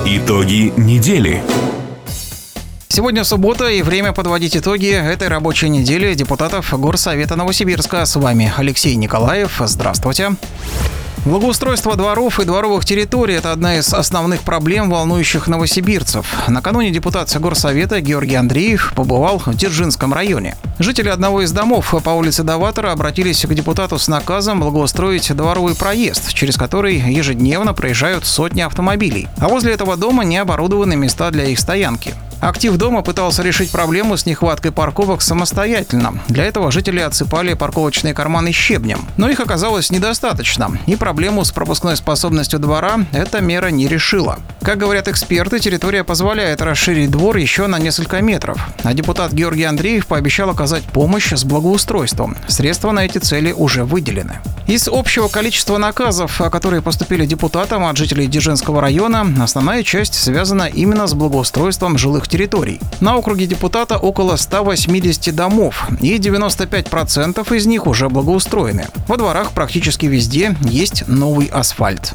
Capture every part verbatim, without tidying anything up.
Итоги недели. Сегодня суббота, и время подводить итоги этой рабочей недели депутатов Горсовета Новосибирска. С вами Алексей Николаев. Здравствуйте. Благоустройство дворов и дворовых территорий – это одна из основных проблем, волнующих новосибирцев. Накануне депутат Горсовета Георгий Андреев побывал в Дзержинском районе. Жители одного из домов по улице Даватора обратились к депутату с наказом благоустроить дворовый проезд, через который ежедневно проезжают сотни автомобилей. А возле этого дома не оборудованы места для их стоянки. Актив дома пытался решить проблему с нехваткой парковок самостоятельно. Для этого жители отсыпали парковочные карманы щебнем. Но их оказалось недостаточно. И проблему с пропускной способностью двора эта мера не решила. Как говорят эксперты, территория позволяет расширить двор еще на несколько метров. А депутат Георгий Андреев пообещал оказать помощь с благоустройством. Средства на эти цели уже выделены. Из общего количества наказов, которые поступили депутатам от жителей Дзержинского района, основная часть связана именно с благоустройством жилых территорий. На округе депутата около ста восьмидесяти домов, и девяносто пять процентов из них уже благоустроены. Во дворах практически везде есть новый асфальт.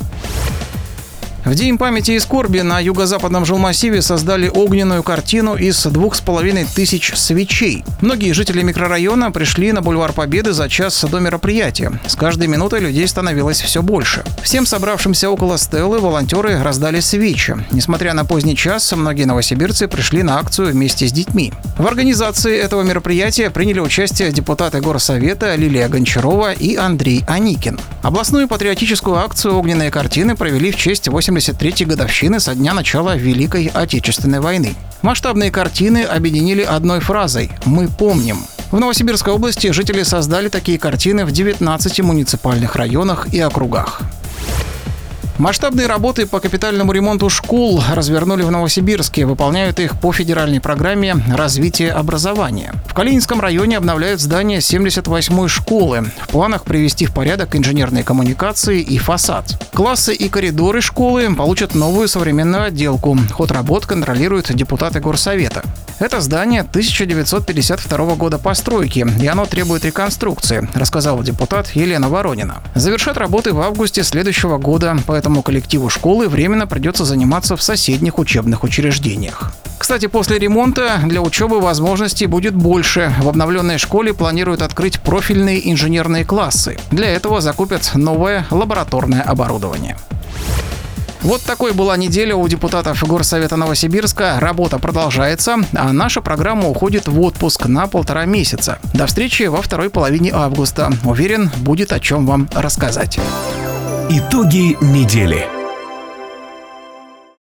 В День памяти и скорби на юго-западном жилмассиве создали огненную картину из двух с половиной тысяч свечей. Многие жители микрорайона пришли на бульвар Победы за час до мероприятия. С каждой минутой людей становилось все больше. Всем собравшимся около стелы волонтеры раздали свечи. Несмотря на поздний час, многие новосибирцы пришли на акцию вместе с детьми. В организации этого мероприятия приняли участие депутаты Горсовета Лилия Гончарова и Андрей Аникин. Областную патриотическую акцию «Огненные картины» провели в честь восьмидесятой третьей годовщины со дня начала Великой Отечественной войны. Масштабные картины объединили одной фразой «Мы помним». В Новосибирской области жители создали такие картины в девятнадцати муниципальных районах и округах. Масштабные работы по капитальному ремонту школ развернули в Новосибирске. Выполняют их по федеральной программе развития образования. В Калининском районе обновляют здание семьдесят восьмой школы. В планах привести в порядок инженерные коммуникации и фасад. Классы и коридоры школы получат новую современную отделку. Ход работ контролируют депутаты Горсовета. Это здание тысяча девятьсот пятьдесят второго года постройки, и оно требует реконструкции, рассказала депутат Елена Воронина. Завершат работы в августе следующего года, поэтому коллективу школы временно придется заниматься в соседних учебных учреждениях. Кстати, после ремонта для учебы возможностей будет больше. В обновленной школе планируют открыть профильные инженерные классы. Для этого закупят новое лабораторное оборудование. Вот такой была неделя у депутатов Горсовета Новосибирска. Работа продолжается, а наша программа уходит в отпуск на полтора месяца. До встречи во второй половине августа. Уверен, будет о чем вам рассказать. Итоги недели.